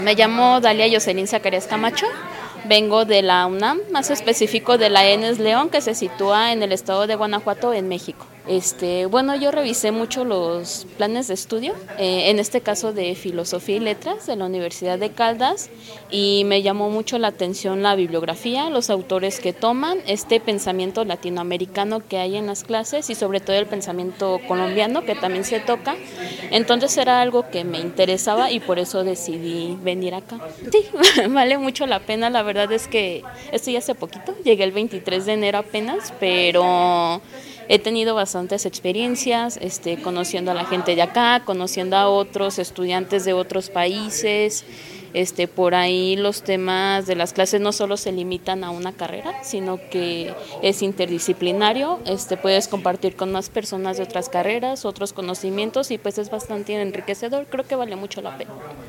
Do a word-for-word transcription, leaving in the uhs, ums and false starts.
Me llamo Dalia Yoselín Zacarías Camacho, vengo de la UNAM, más específico de la ENES León, que se sitúa en el estado de Guanajuato, en México. Este, bueno, yo revisé mucho los planes de estudio, eh, en este caso de Filosofía y Letras de la Universidad de Caldas, y me llamó mucho la atención la bibliografía, los autores que toman, este pensamiento latinoamericano que hay en las clases y sobre todo el pensamiento colombiano que también se toca. Entonces era algo que me interesaba y por eso decidí venir acá. Sí, vale mucho la pena, la verdad es que estoy hace poquito, llegué el veintitrés de enero apenas, pero he tenido bastantes experiencias, este, conociendo a la gente de acá, conociendo a otros estudiantes de otros países. Este, por ahí los temas de las clases no solo se limitan a una carrera, sino que es interdisciplinario, este, puedes compartir con más personas de otras carreras, otros conocimientos y pues es bastante enriquecedor, creo que vale mucho la pena.